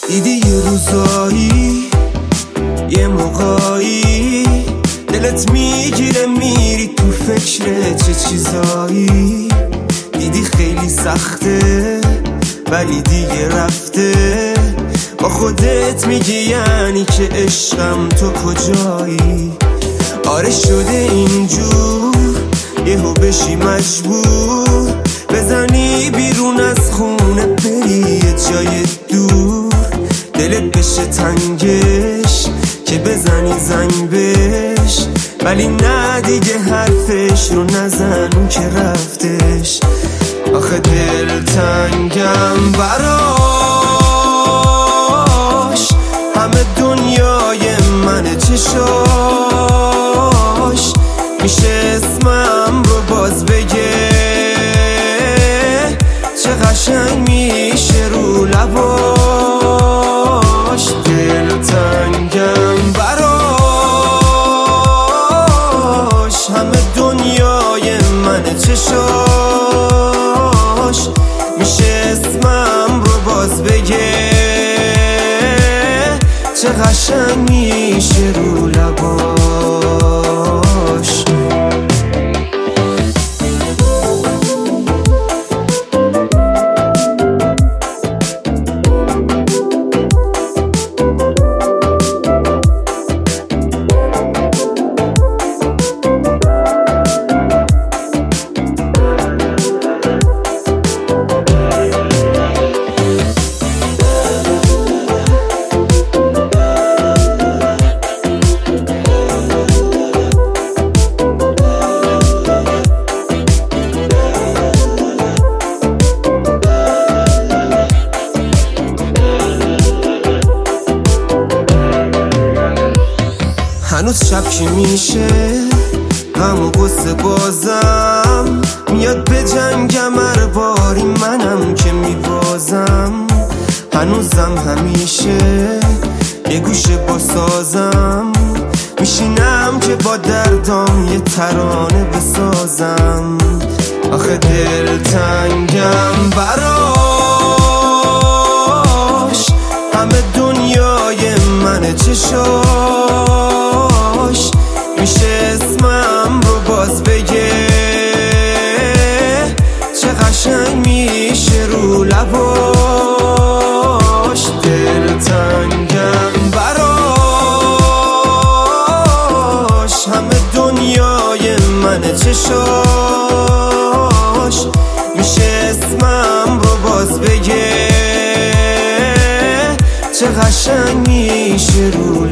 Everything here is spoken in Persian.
دیدی یه روزایی یه موقعی دلت میگیره میری تو فکر چه چیزایی. دیدی خیلی سخته ولی دیگه رفته، با خودت میگی یعنی که عشقم تو کجایی. آره شده اینجور یهو بشی مجبور بزنی بیرون از خونه بری یه جای دور، دلت بشه تنگش که بزنی زنگ بهش، ولی نه دیگه حرفش رو نزن اون که رفتش. آخه دل تنگم براش، همه دنیای منه چشاش، میشه اسمم رو باز بگه چه قشنگ میشه رو لباش. دل تنگم براش، همه دنیای منه چشاش، میشه اسمم رو باز بگه چه قشنگ میشه رو لباش. هنوز شب که میشه همون قصه بازم میاد به جنگم، هر باری منم که میبازم. هنوزم همیشه یه گوشه با سازم میشینم که با دردام یه ترانه بسازم. آخه دل تنگم براش، همه دنیای منه چشاش، میشه اسمم رو باز بگه چه قشنگ میشه رو لباش. دل تنگم براش، همه دنیای منه چشاش، میشه اسمم رو باز بگه چه قشنگ میشه رو